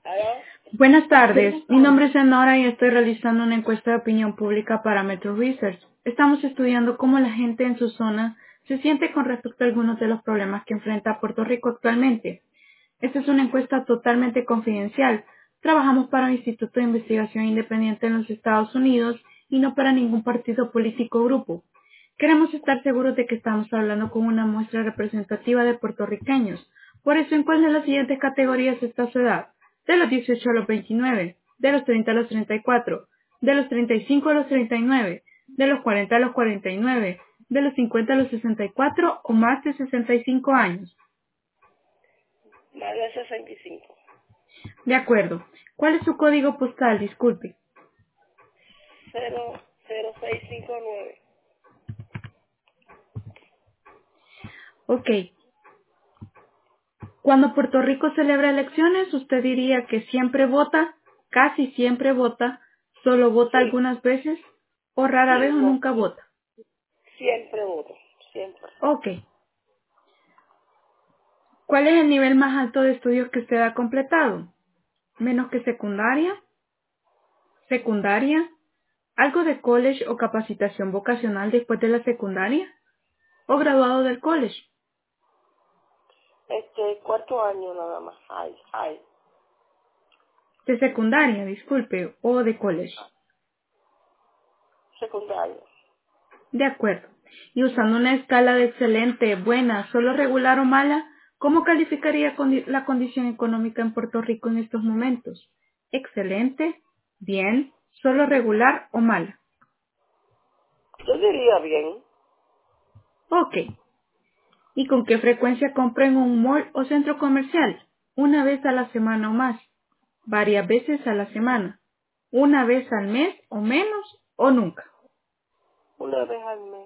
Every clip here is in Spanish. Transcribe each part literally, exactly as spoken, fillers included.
¿Aló? Buenas tardes, mi nombre es Enora y estoy realizando una encuesta de opinión pública para Metro Research. Estamos estudiando cómo la gente en su zona se siente con respecto a algunos de los problemas que enfrenta Puerto Rico actualmente. Esta es una encuesta totalmente confidencial. Trabajamos para un instituto de investigación independiente en los Estados Unidos y no para ningún partido político o grupo. Queremos estar seguros de que estamos hablando con una muestra representativa de puertorriqueños. Por eso, ¿en cuál de las siguientes categorías está su edad? De los dieciocho a los veintinueve, de los treinta a los treinta y cuatro, de los treinta y cinco a los treinta y nueve, de los cuarenta a los cuarenta y nueve, de los cincuenta a los sesenta y cuatro o más de sesenta y cinco años. Más de sesenta y cinco. De acuerdo. ¿Cuál es su código postal? Disculpe. cero cero seis cinco nueve. Ok. Cuando Puerto Rico celebra elecciones, usted diría que siempre vota, casi siempre vota, solo vota Sí, algunas veces, o rara sí, vez o no. nunca vota. Siempre voto. Siempre. Ok. ¿Cuál es el nivel más alto de estudios que usted ha completado? ¿Menos que secundaria? ¿Secundaria? ¿Algo de college o capacitación vocacional después de la secundaria? ¿O graduado del college? Este, cuarto año nada más. Ay, ay. De secundaria, disculpe, o de college. Secundario. De acuerdo. Y usando una escala de excelente, buena, solo regular o mala, ¿cómo calificaría condi- la condición económica en Puerto Rico en estos momentos? ¿Excelente, bien, solo regular o mala? Yo diría bien. Ok. ¿Y con qué frecuencia compra en un mall o centro comercial? ¿Una vez a la semana o más? ¿Varias veces a la semana? ¿Una vez al mes o menos o nunca? Una vez al mes.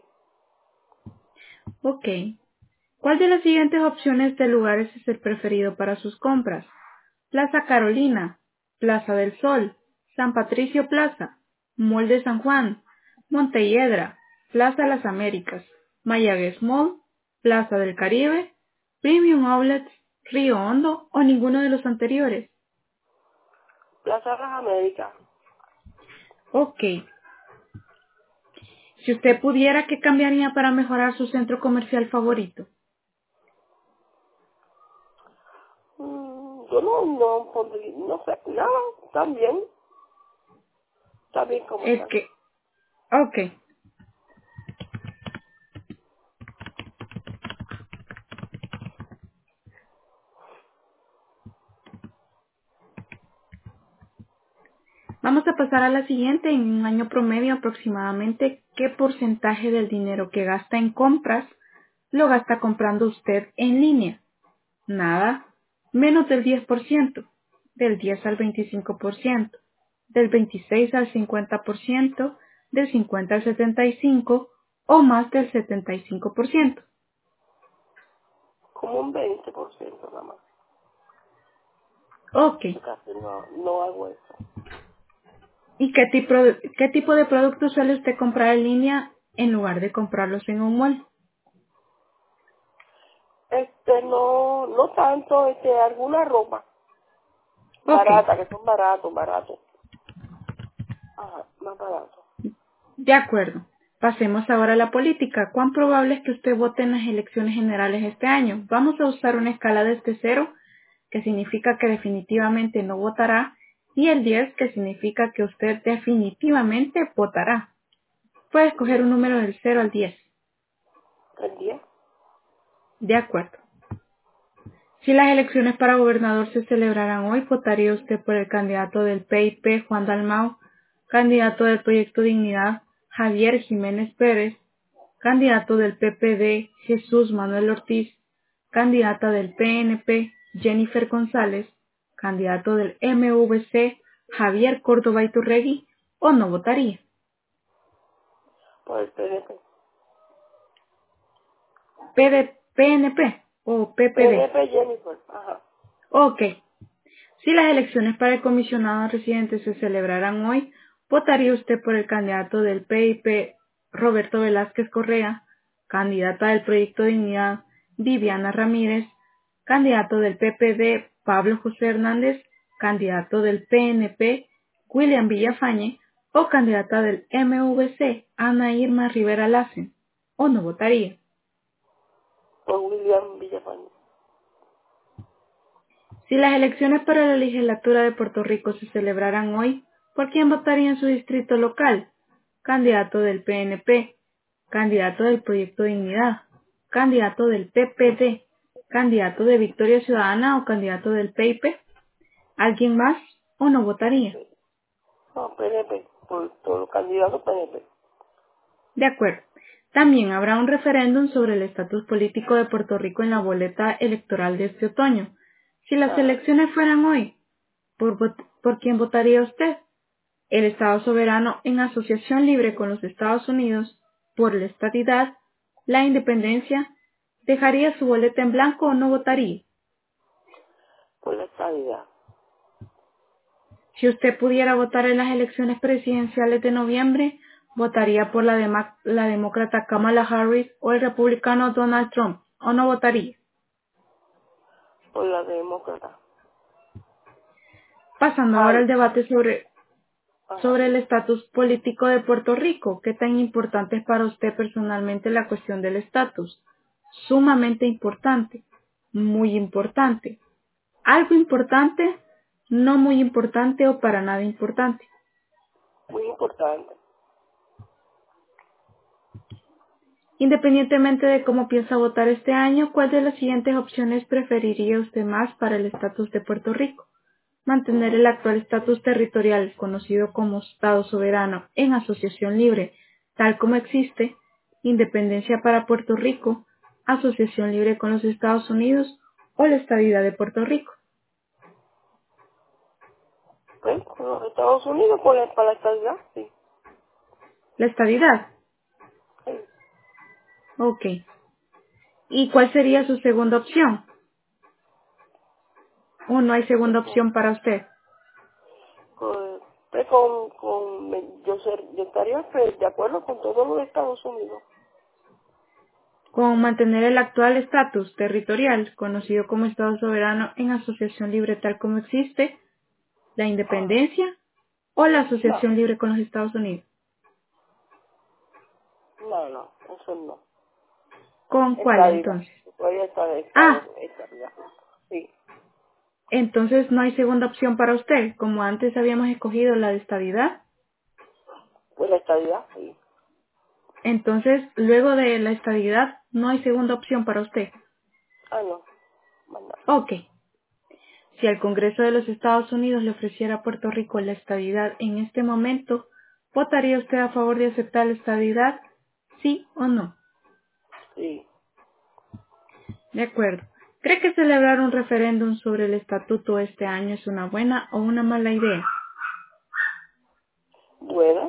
Ok. ¿Cuál de las siguientes opciones de lugares es el preferido para sus compras? Plaza Carolina, Plaza del Sol, San Patricio Plaza, Mall de San Juan, Montelledra, Plaza Las Américas, Mayagüez Mall, Plaza del Caribe, Premium Outlets, Río Hondo o ninguno de los anteriores. Plaza de las Américas. Ok. Si usted pudiera, ¿qué cambiaría para mejorar su centro comercial favorito? Mm, yo no, no pondría, no sé, nada. Están bien. Está bien como El están. que... Ok. Vamos a pasar a la siguiente. En un año promedio aproximadamente, ¿qué porcentaje del dinero que gasta en compras lo gasta comprando usted en línea? Nada. Menos del diez por ciento, del diez al veinticinco por ciento, del veintiséis al cincuenta por ciento, del cincuenta al setenta y cinco por ciento o más del setenta y cinco por ciento. Como un veinte por ciento nada más. Ok. Yo casi no, no hago eso. ¿Y qué tipo, qué tipo de productos suele usted comprar en línea en lugar de comprarlos en un mall? Este, no, no tanto, este, alguna ropa Ok. barata, que son baratos, baratos. Ajá, más baratos. De acuerdo. Pasemos ahora a la política. ¿Cuán probable es que usted vote en las elecciones generales este año? Vamos a usar una escala desde cero, que significa que definitivamente no votará, y el diez, que significa que usted definitivamente votará. Puede escoger un número del cero al diez. ¿El diez? De acuerdo. Si las elecciones para gobernador se celebraran hoy, ¿votaría usted por el candidato del P I P, Juan Dalmau, candidato del Proyecto Dignidad, Javier Jiménez Pérez, candidato del P P D, Jesús Manuel Ortiz, candidata del P N P, Jennifer González, candidato del M V C, Javier Córdoba Iturregui, o no votaría? Por el P N P. P D P N P o P P D. P N P Jennifer, ajá. Ok. Si las elecciones para el comisionado residente se celebraran hoy, ¿votaría usted por el candidato del P I P, Roberto Velázquez Correa, candidata del Proyecto Dignidad, Viviana Ramírez, candidato del P P D, Pablo José Hernández, candidato del P N P, William Villafañe, o candidata del M V C, Ana Irma Rivera Lassen, o no votaría. Por William Villafañe. Si las elecciones para la legislatura de Puerto Rico se celebraran hoy, ¿por quién votaría en su distrito local? Candidato del P N P, candidato del Proyecto Dignidad, candidato del P P D, candidato de Victoria Ciudadana o candidato del P I P. ¿Alguien más o no votaría? No, P N P, por todos los candidatos P N P. De acuerdo. También habrá un referéndum sobre el estatus político de Puerto Rico en la boleta electoral de este otoño. Si las Ajá. elecciones fueran hoy, ¿por, vot- ¿por quién votaría usted? El Estado soberano en asociación libre con los Estados Unidos, por la estadidad, la independencia, ¿dejaría su boleta en blanco o no votaría? Por la estabilidad. Si usted pudiera votar en las elecciones presidenciales de noviembre, ¿votaría por la, dema- la demócrata Kamala Harris o el republicano Donald Trump o no votaría? Por la demócrata. Pasando ahora al Harris. debate sobre, Ajá. sobre el estatus político de Puerto Rico. ¿Qué tan importante es para usted personalmente la cuestión del estatus? Sumamente importante, muy importante. Algo importante, no muy importante o para nada importante. Muy importante. Independientemente de cómo piensa votar este año, ¿cuál de las siguientes opciones preferiría usted más para el estatus de Puerto Rico? Mantener Ujú. el actual estatus territorial, conocido como Estado soberano, en asociación libre, tal como existe, independencia para Puerto Rico, asociación libre con los Estados Unidos o la estadidad de Puerto Rico. Pues, con los Estados Unidos, por la, para la estabilidad, sí. La estadidad. Sí. Ok. ¿Y cuál sería su segunda opción? ¿O no hay segunda Pues, con, opción para usted? con, pues, con, con- me- yo, ser, yo estaría pues, de acuerdo con todos los Estados Unidos. Con mantener el actual estatus territorial, conocido como Estado soberano en asociación libre tal como existe, la Ajá. independencia o la No, asociación libre con los Estados Unidos. no, no, eso no. ¿Con cuál Estabilidad. entonces? Todavía está de Ah, estado, estabilidad. Sí, entonces no hay segunda opción para usted, como antes habíamos escogido la de estabilidad. pues la estabilidad, sí. Entonces, luego de la estabilidad, no hay segunda opción para usted. Ah, no, manda. Ok. Si al Congreso de los Estados Unidos le ofreciera a Puerto Rico la estadidad en este momento, ¿votaría usted a favor de aceptar la estadidad? ¿Sí o no? Sí. De acuerdo. ¿Cree que celebrar un referéndum sobre el estatuto este año es una buena o una mala idea? Buena.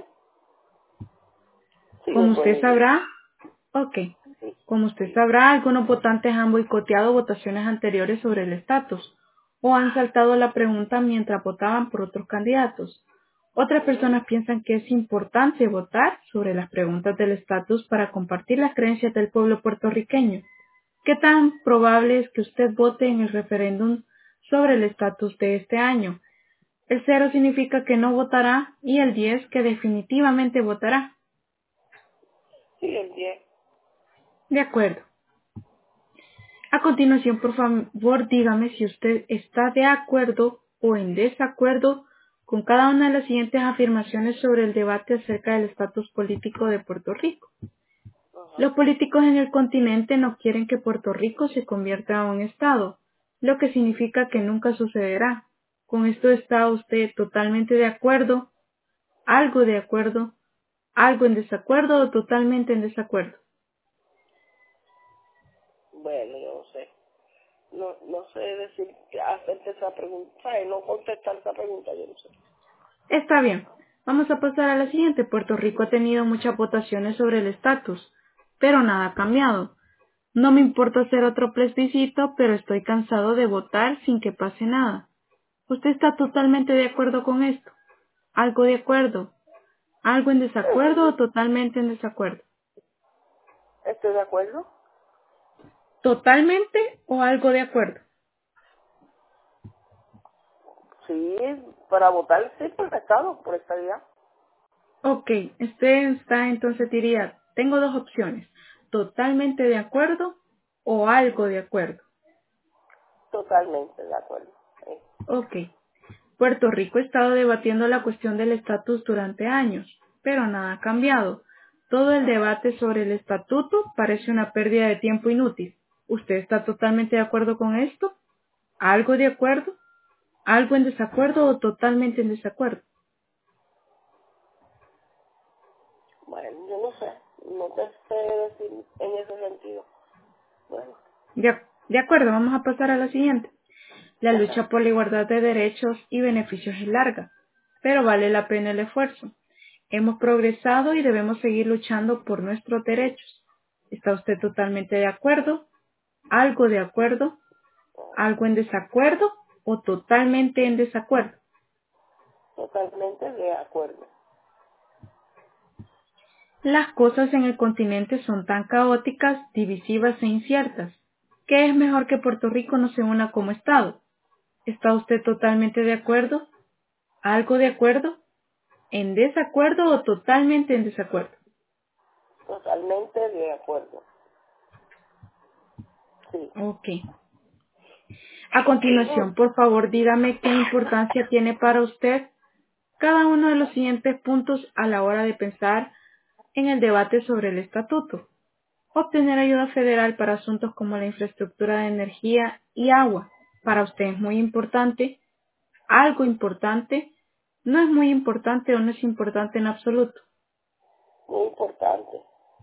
Sí, Como es buena usted idea. sabrá, ok. Sí, Como usted sí. sabrá, algunos votantes han boicoteado votaciones anteriores sobre el estatus o han saltado la pregunta mientras votaban por otros candidatos. Otras Ujú. personas piensan que es importante votar sobre las preguntas del estatus para compartir las creencias del pueblo puertorriqueño. ¿Qué tan probable es que usted vote en el referéndum sobre el estatus de este año? El cero significa que no votará y el diez que definitivamente votará. Sí, el diez. De acuerdo. A continuación, por favor, dígame si usted está de acuerdo o en desacuerdo con cada una de las siguientes afirmaciones sobre el debate acerca del estatus político de Puerto Rico. Ajá. Los políticos en el continente no quieren que Puerto Rico se convierta en un estado, lo que significa que nunca sucederá. ¿Con esto está usted totalmente de acuerdo, algo de acuerdo, algo en desacuerdo o totalmente en desacuerdo? Bueno, yo no sé. No, no sé decir, hacerte esa pregunta, ¿sabes? No contestar esa pregunta, yo no sé. Está bien. Vamos a pasar a la siguiente. Puerto Rico ha tenido muchas votaciones sobre el estatus, pero nada ha cambiado. No me importa hacer otro plebiscito, pero estoy cansado de votar sin que pase nada. ¿Usted está totalmente de acuerdo con esto? ¿Algo de acuerdo? ¿Algo en desacuerdo o totalmente en desacuerdo? ¿Estoy de acuerdo? ¿Totalmente o algo de acuerdo? Sí, para votar, sí, por el Estado, por estadidad. Ok, usted está entonces diría, tengo dos opciones, totalmente de acuerdo o algo de acuerdo. Totalmente de acuerdo. Sí. Ok, Puerto Rico ha estado debatiendo la cuestión del estatus durante años, pero nada ha cambiado. Todo el debate sobre el estatuto parece una pérdida de tiempo inútil. ¿Usted está totalmente de acuerdo con esto? ¿Algo de acuerdo? ¿Algo en desacuerdo o totalmente en desacuerdo? Bueno, yo no sé, no te sé decir en ese sentido. Bueno, De, de acuerdo, vamos a pasar a la siguiente. La ajá. lucha por la igualdad de derechos y beneficios es larga, pero vale la pena el esfuerzo. Hemos progresado y debemos seguir luchando por nuestros derechos. ¿Está usted totalmente de acuerdo? ¿Algo de acuerdo? ¿Algo en desacuerdo? ¿O totalmente en desacuerdo? Totalmente de acuerdo. Las cosas en el continente son tan caóticas, divisivas e inciertas, que es mejor que Puerto Rico no se una como Estado. ¿Está usted totalmente de acuerdo? ¿Algo de acuerdo? ¿En desacuerdo o totalmente en desacuerdo? Totalmente de acuerdo. Sí. Ok. A continuación, por favor, dígame qué importancia tiene para usted cada uno de los siguientes puntos a la hora de pensar en el debate sobre el estatuto. Obtener ayuda federal para asuntos como la infraestructura de energía y agua. Para usted es muy importante, algo importante, no es muy importante o no es importante en absoluto. Muy importante.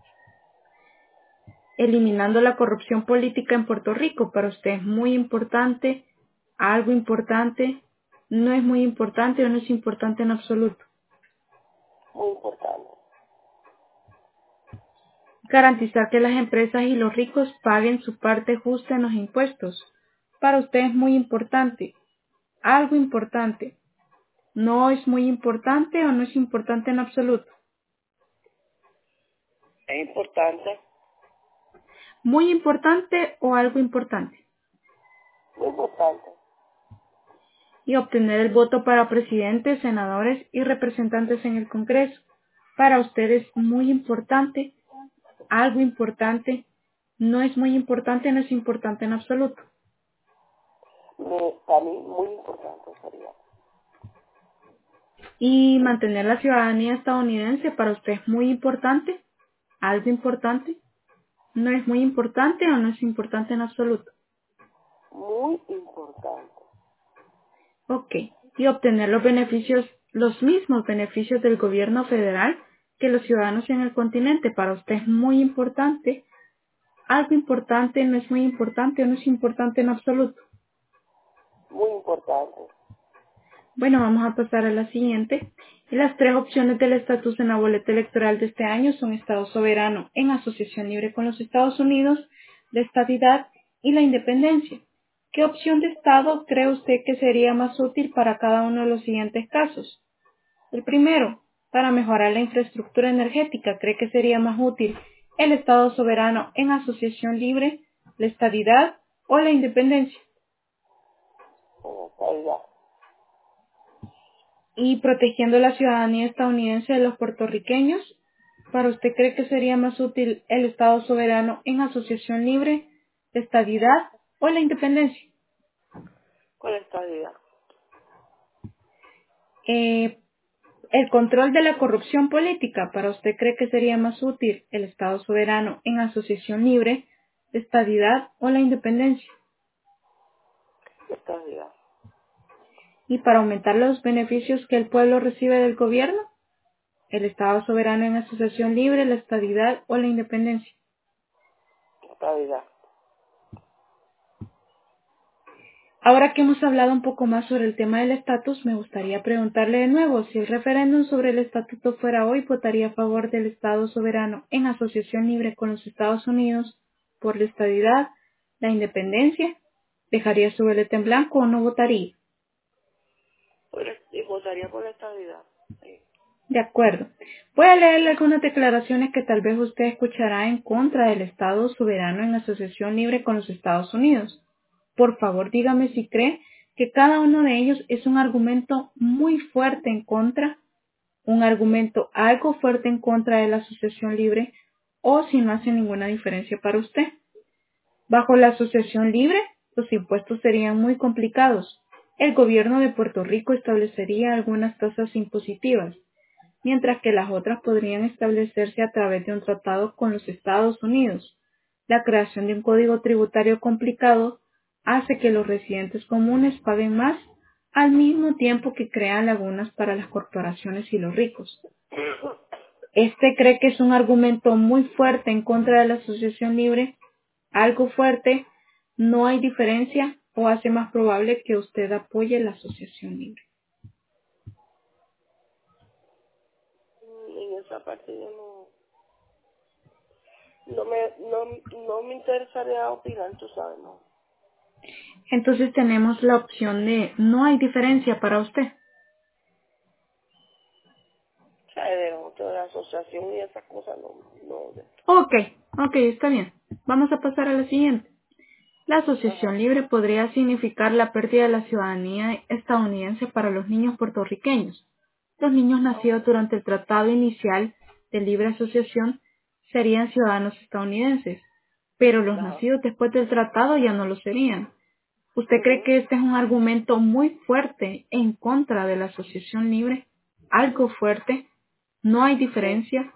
Eliminando la corrupción política en Puerto Rico, para usted es muy importante, algo importante, no es muy importante o no es importante en absoluto. Muy importante. Garantizar que las empresas y los ricos paguen su parte justa en los impuestos. Para usted es muy importante, algo importante, no es muy importante o no es importante en absoluto. Es importante. Muy importante o algo importante. Muy importante. Y obtener el voto para presidentes, senadores y representantes en el Congreso. Para usted es muy importante, algo importante, no es muy importante, no es importante en absoluto. Me, para mí, muy importante sería. Y mantener la ciudadanía estadounidense para usted es muy importante, algo importante, no es muy importante o no es importante en absoluto. Muy importante. Ok. Y obtener los beneficios, los mismos beneficios del gobierno federal que los ciudadanos en el continente para usted es muy importante, algo importante, no es muy importante o no es importante en absoluto. Muy importante. Bueno, vamos a pasar a la siguiente. Y las tres opciones del estatus en la boleta electoral de este año son Estado soberano en asociación libre con los Estados Unidos, la estadidad y la independencia. ¿Qué opción de Estado cree usted que sería más útil para cada uno de los siguientes casos? El primero, para mejorar la infraestructura energética, ¿cree que sería más útil el Estado soberano en asociación libre, la estadidad o la independencia? En estadidad. Y protegiendo la ciudadanía estadounidense de los puertorriqueños, ¿para usted cree que sería más útil el Estado soberano en asociación libre, la estadidad o la independencia? Con la estadidad. Eh, el control de la corrupción política, ¿para usted cree que sería más útil el Estado soberano en asociación libre, la estadidad o la independencia? Estadidad. Y para aumentar los beneficios que el pueblo recibe del gobierno, el Estado soberano en asociación libre, la estadidad o la independencia. Estadidad. Ahora que hemos hablado un poco más sobre el tema del estatus, me gustaría preguntarle de nuevo, si el referéndum sobre el estatuto fuera hoy, ¿votaría a favor del Estado soberano en asociación libre con los Estados Unidos por la estadidad, la independencia? ¿Dejaría su boleta en blanco o no votaría? Por el- y votaría por la estadidad. Sí. De acuerdo. Voy a leerle algunas declaraciones que tal vez usted escuchará en contra del Estado soberano en asociación libre con los Estados Unidos. Por favor, dígame si cree que cada uno de ellos es un argumento muy fuerte en contra, un argumento algo fuerte en contra de la asociación libre, o si no hace ninguna diferencia para usted. Bajo la asociación libre, los impuestos serían muy complicados. El gobierno de Puerto Rico establecería algunas tasas impositivas, mientras que las otras podrían establecerse a través de un tratado con los Estados Unidos. La creación de un código tributario complicado hace que los residentes comunes paguen más al mismo tiempo que crean lagunas para las corporaciones y los ricos. Este cree que es un argumento muy fuerte en contra de la asociación libre, algo fuerte, no hay diferencia o hace más probable que usted apoye la asociación libre. En esa parte yo no, no me, no, no me interesaría opinar, tú sabes, no. Entonces tenemos la opción de no hay diferencia para usted. O sea, de, de la asociación y esas cosas no, no. De, Ok, ok, está bien. Vamos a pasar a la siguiente. La ajá, asociación libre podría significar la pérdida de la ciudadanía estadounidense para los niños puertorriqueños. Los niños ajá, nacidos durante el tratado inicial de libre asociación serían ciudadanos estadounidenses, pero los ajá. nacidos después del tratado ya no lo serían. ¿Usted cree Ujú. que este es un argumento muy fuerte en contra de la asociación libre? ¿Algo fuerte? ¿No hay Sí, diferencia?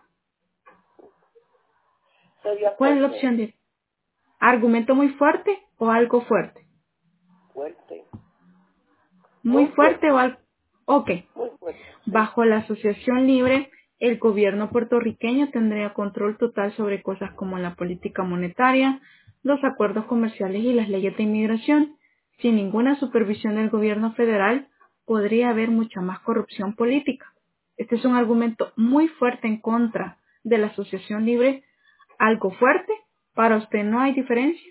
sería ¿Cuál es la fuerte, opción de argumento muy fuerte o algo fuerte? fuerte, Muy muy fuerte o fuerte, algo... Ok. muy fuerte, sí. Bajo la asociación libre, el gobierno puertorriqueño tendría control total sobre cosas como la política monetaria, los acuerdos comerciales y las leyes de inmigración. Sin ninguna supervisión del gobierno federal, podría haber mucha más corrupción política. Este es un argumento muy fuerte en contra de la asociación libre. ¿Algo fuerte? ¿Para usted no hay diferencia?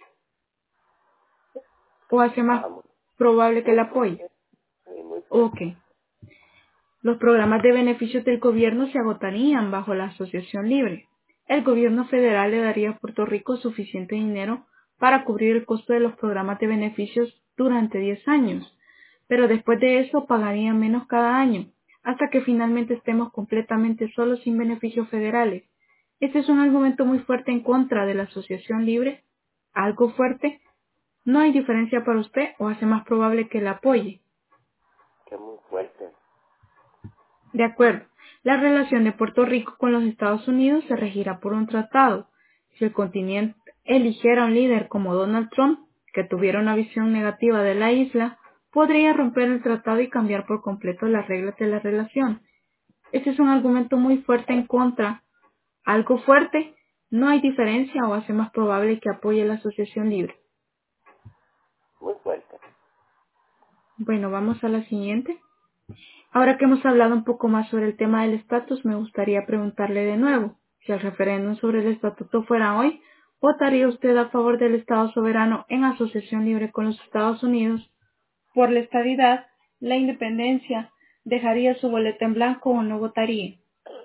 ¿O hace más Ah, muy, probable que muy la apoye? fuerte, sí, muy Ok. fuerte. Los programas de beneficios del gobierno se agotarían bajo la asociación libre. El gobierno federal le daría a Puerto Rico suficiente dinero para cubrir el costo de los programas de beneficios durante diez años, pero después de eso pagaría menos cada año, hasta que finalmente estemos completamente solos sin beneficios federales. Este es un argumento muy fuerte en contra de la asociación libre. ¿Algo fuerte? ¿No hay diferencia para usted o hace más probable que la apoye? Que es muy fuerte. De acuerdo. La relación de Puerto Rico con los Estados Unidos se regirá por un tratado. Si el continente eligiera un líder como Donald Trump, que tuviera una visión negativa de la isla, podría romper el tratado y cambiar por completo las reglas de la relación. Este es un argumento muy fuerte en contra. Algo fuerte, no hay diferencia o hace más probable que apoye la asociación libre. Muy fuerte. Bueno, vamos a la siguiente. Ahora que hemos hablado un poco más sobre el tema del estatus, me gustaría preguntarle de nuevo, si el referéndum sobre el estatuto fuera hoy, ¿votaría usted a favor del Estado soberano en asociación libre con los Estados Unidos? ¿Por la estadidad, la independencia, dejaría su boleta en blanco o no votaría?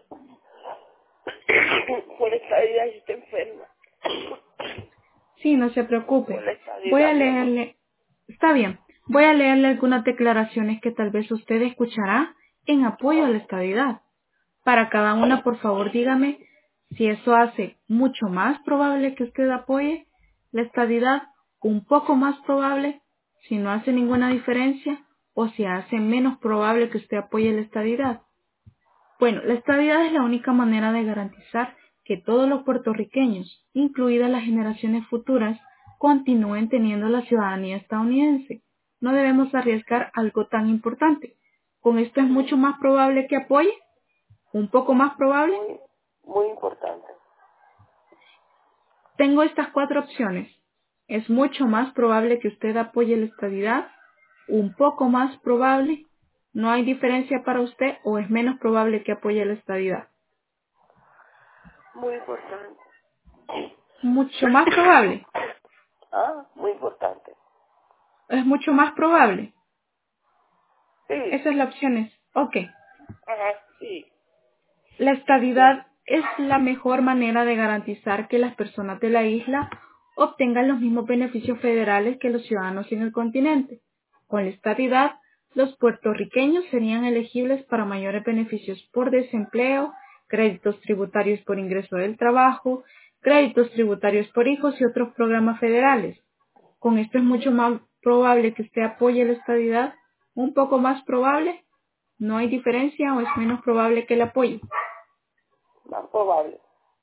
Por esta idea está enferma. Sí, no se Por preocupe. la Voy a estadidad, mi amor. leerle. Está bien. Voy a leerle algunas declaraciones que tal vez usted escuchará en apoyo a la Ajá. estadidad. Para cada una, por favor, dígame si eso hace mucho más probable que usted apoye la estadidad, un poco más probable, si no hace ninguna diferencia, o si hace menos probable que usted apoye la estadidad. Bueno, la estadidad es la única manera de garantizar que todos los puertorriqueños, incluidas las generaciones futuras, continúen teniendo la ciudadanía estadounidense. No debemos arriesgar algo tan importante. ¿Con esto es Ujú. mucho más probable que apoye? ¿Un poco más probable? Muy, muy importante. Tengo estas cuatro opciones. Es mucho más probable que usted apoye la estadidad, un poco más probable, no hay diferencia para usted o es menos probable que apoye la estadidad. Muy importante. Mucho más probable. Ah, muy importante. Es mucho más probable. Sí. Esas son las opciones. Ok. Ajá, sí. La Sí. estadidad es la mejor manera de garantizar que las personas de la isla obtengan los mismos beneficios federales que los ciudadanos en el continente. Con la estadidad, los puertorriqueños serían elegibles para mayores beneficios por desempleo, créditos tributarios por ingreso del trabajo, créditos tributarios por hijos y otros programas federales. Con esto es mucho más probable que usted apoye la estadidad, un poco más probable, no hay diferencia o es menos probable que la apoye. Más probable.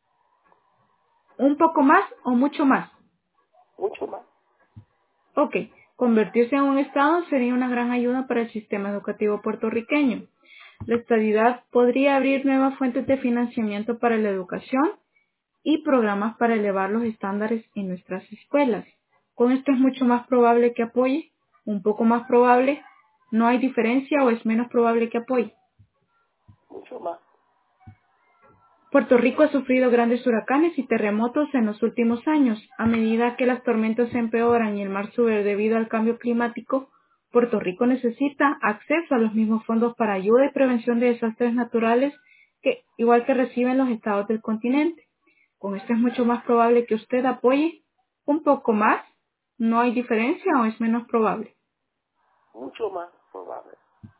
Un poco más o mucho más. Mucho más. Ok, convertirse en un estado sería una gran ayuda para el sistema educativo puertorriqueño. La estadidad podría abrir nuevas fuentes de financiamiento para la educación y programas para elevar los estándares en nuestras escuelas. Con esto es mucho más probable que apoye, un poco más probable, no hay diferencia o es menos probable que apoye. Mucho más. Puerto Rico ha sufrido grandes huracanes y terremotos en los últimos años. A medida que las tormentas se empeoran y el mar sube debido al cambio climático, Puerto Rico necesita acceso a los mismos fondos para ayuda y prevención de desastres naturales que igual que reciben los estados del continente. Con esto es mucho más probable que usted apoye un poco más. ¿No hay diferencia o es menos probable? Mucho más probable.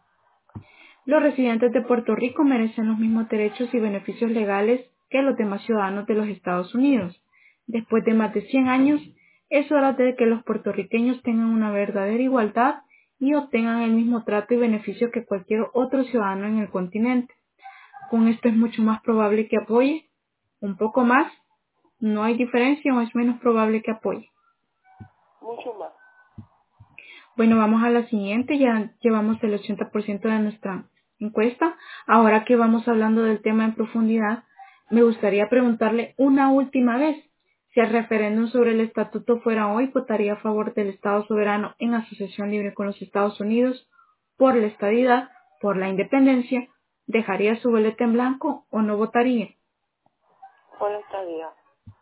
Los residentes de Puerto Rico merecen los mismos derechos y beneficios legales que los demás ciudadanos de los Estados Unidos. Después de más de cien años, es hora de que los puertorriqueños tengan una verdadera igualdad y obtengan el mismo trato y beneficio que cualquier otro ciudadano en el continente. Con esto es mucho más probable que apoye, un poco más, no hay diferencia o es menos probable que apoye. Mucho más. Bueno, vamos a la siguiente, ya llevamos el ochenta por ciento de nuestra encuesta. Ahora que vamos hablando del tema en profundidad, me gustaría preguntarle una última vez. Si el referéndum sobre el estatuto fuera hoy, ¿votaría a favor del Estado soberano en asociación libre con los Estados Unidos, por la estadidad, por la independencia? ¿Dejaría su boleta en blanco o no votaría? Por la estadía.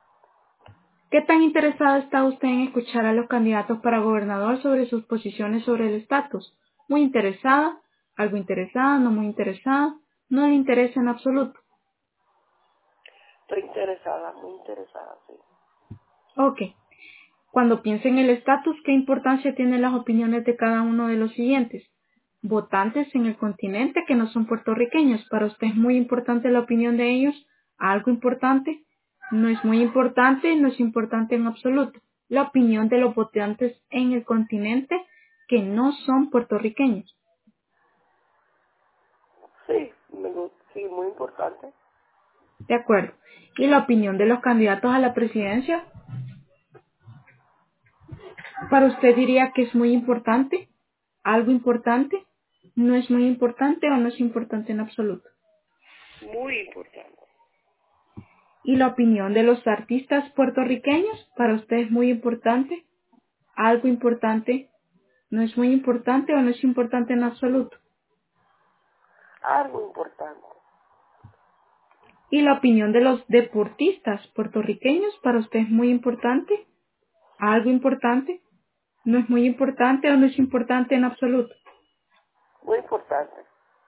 ¿Qué tan interesada está usted en escuchar a los candidatos para gobernador sobre sus posiciones sobre el estatus? ¿Muy interesada? ¿Algo interesada? ¿No muy interesada? ¿No le interesa en absoluto? Estoy interesada, muy interesada, sí. Ok. Cuando piense en el estatus, ¿qué importancia tienen las opiniones de cada uno de los siguientes? Votantes en el continente que no son puertorriqueños. ¿Para usted es muy importante la opinión de ellos? ¿Algo importante? No es muy importante, no es importante en absoluto. La opinión de los votantes en el continente que no son puertorriqueños. Sí, me gu- sí, muy importante. De acuerdo. ¿Y la opinión de los candidatos a la presidencia? ¿Para usted diría que es muy importante? ¿Algo importante? ¿No es muy importante o no es importante en absoluto? Muy importante. ¿Y la opinión de los artistas puertorriqueños? ¿Para usted es muy importante? ¿Algo importante? ¿No es muy importante o no es importante en absoluto? Algo importante. ¿Y la opinión de los deportistas puertorriqueños? ¿Para usted es muy importante? ¿Algo importante? ¿No es muy importante o no es importante en absoluto? Muy importante.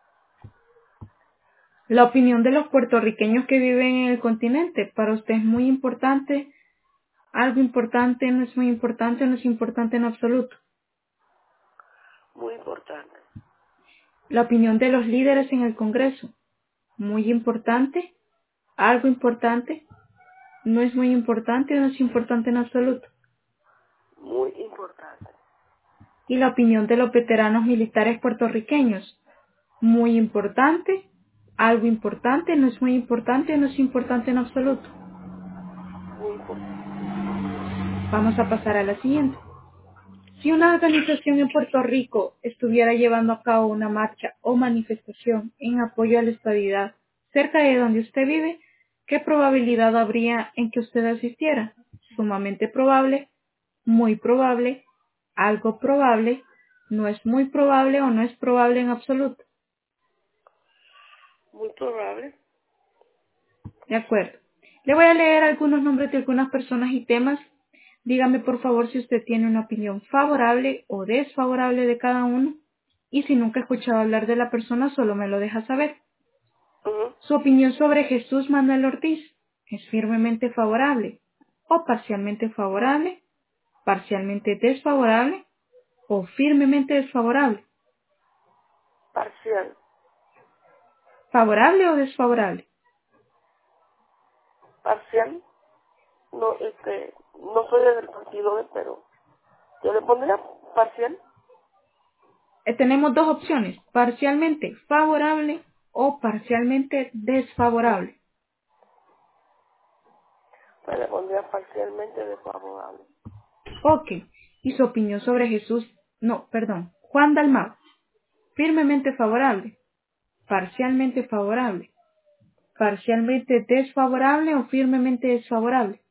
La opinión de los puertorriqueños que viven en el continente, para usted es muy importante, algo importante, no es muy importante, no es importante en absoluto. Muy importante. La opinión de los líderes en el Congreso, muy importante, algo importante, no es muy importante, no es importante en absoluto. Muy importante. Y la opinión de los veteranos militares puertorriqueños, muy importante, algo importante, no es muy importante, no es importante en absoluto. Muy importante. Vamos a pasar a la siguiente. Si una organización en Puerto Rico estuviera llevando a cabo una marcha o manifestación en apoyo a la estabilidad cerca de donde usted vive, ¿qué probabilidad habría en que usted asistiera? Sumamente probable, muy probable, algo probable, no es muy probable o no es probable en absoluto. Muy probable. De acuerdo. Le voy a leer algunos nombres de algunas personas y temas. Dígame por favor si usted tiene una opinión favorable o desfavorable de cada uno. Y si nunca ha escuchado hablar de la persona, solo me lo deja saber. Ujú. Su opinión sobre Jesús Manuel Ortiz es firmemente favorable o parcialmente favorable, parcialmente desfavorable o firmemente desfavorable. Parcial. ¿Favorable o desfavorable? Parcial. No, este, no soy del partido, eh, pero yo le pondría parcial. Eh, tenemos dos opciones, parcialmente favorable o parcialmente desfavorable. Pues le pondría parcialmente desfavorable. Ok. ¿Y su opinión sobre Jesús? No, perdón. Juan Dalmau. Firmemente favorable, parcialmente favorable, parcialmente desfavorable o firmemente desfavorable.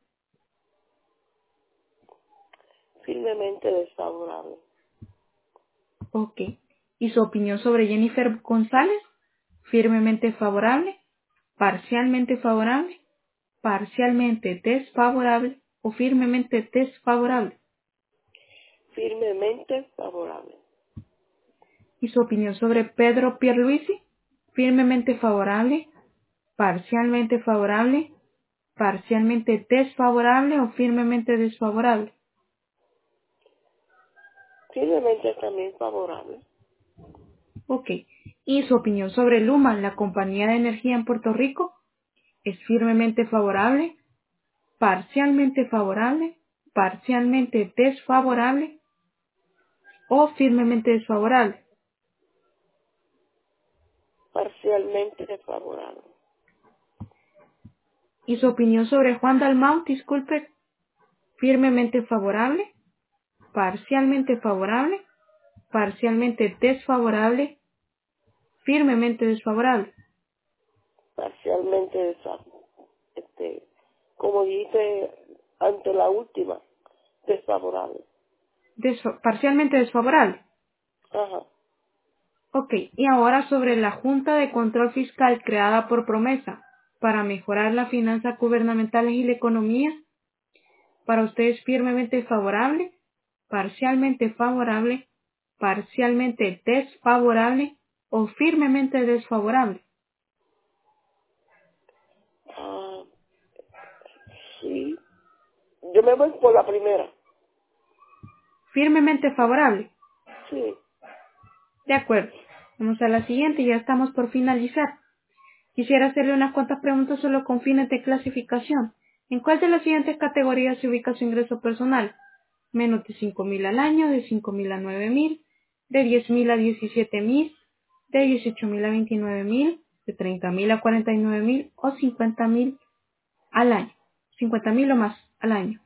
Firmemente desfavorable. Ok. ¿Y su opinión sobre Jennifer González? Firmemente favorable, parcialmente favorable, parcialmente desfavorable o firmemente desfavorable. Firmemente favorable. ¿Y su opinión sobre Pedro Pierluisi? Firmemente favorable, parcialmente favorable, parcialmente desfavorable o firmemente desfavorable. Firmemente también favorable. Ok. ¿Y su opinión sobre Luma, la compañía de energía en Puerto Rico? ¿Es firmemente favorable, parcialmente favorable, parcialmente desfavorable o firmemente desfavorable? Parcialmente desfavorable. ¿Y su opinión sobre Juan Dalmau, disculpe, firmemente favorable, parcialmente favorable, parcialmente desfavorable, firmemente desfavorable? Parcialmente desfavorable. Este, como dijiste ante la última, desfavorable. Desfa- parcialmente desfavorable. Ajá. Ok, y ahora sobre la Junta de Control Fiscal creada por Promesa para mejorar las finanzas gubernamentales y la economía, ¿para ustedes firmemente favorable, parcialmente favorable, parcialmente desfavorable o firmemente desfavorable? Ah, sí. Yo me voy por la primera. Firmemente favorable. Sí. De acuerdo. Vamos a la siguiente, ya estamos por finalizar. Quisiera hacerle unas cuantas preguntas solo con fines de clasificación. ¿En cuál de las siguientes categorías se ubica su ingreso personal? Menos de cinco mil al año, de cinco mil a nueve mil, de diez mil a diecisiete mil, de dieciocho mil a veintinueve mil, de treinta mil a cuarenta y nueve mil o cincuenta mil al año. cincuenta mil o más al año.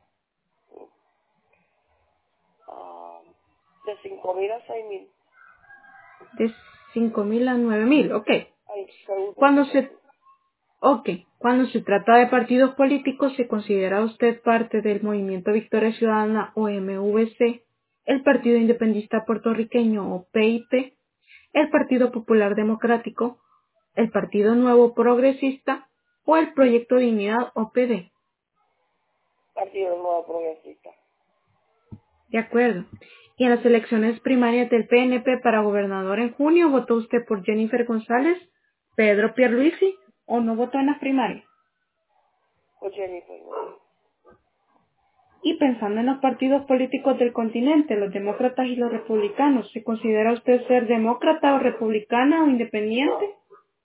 Ah, de cinco mil a seis mil. De cinco mil a nueve mil, ok. Ay, seguro. Cuando se Ok, cuando se trata de partidos políticos, ¿se considera usted parte del Movimiento Victoria Ciudadana o M V C, el Partido Independentista Puertorriqueño o P I P, el Partido Popular Democrático, el Partido Nuevo Progresista o el Proyecto Dignidad o P D? Partido Nuevo Progresista. De acuerdo. ¿Y en las elecciones primarias del P N P para gobernador en junio votó usted por Jennifer González, Pedro Pierluisi o no votó en las primarias? O Jennifer. ¿No? Y pensando en los partidos políticos del continente, los demócratas y los republicanos, ¿se considera usted ser demócrata o republicana o independiente?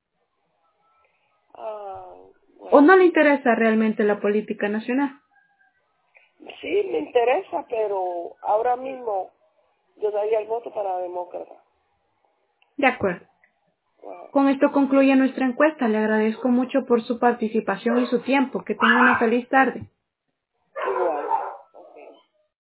Ah, ¿O bueno. no le interesa realmente la política nacional? Sí, me interesa, pero ahora mismo yo daría el voto para demócrata. De acuerdo. Wow. Con esto concluye nuestra encuesta. Le agradezco mucho por su participación y su tiempo. Que tenga una feliz tarde.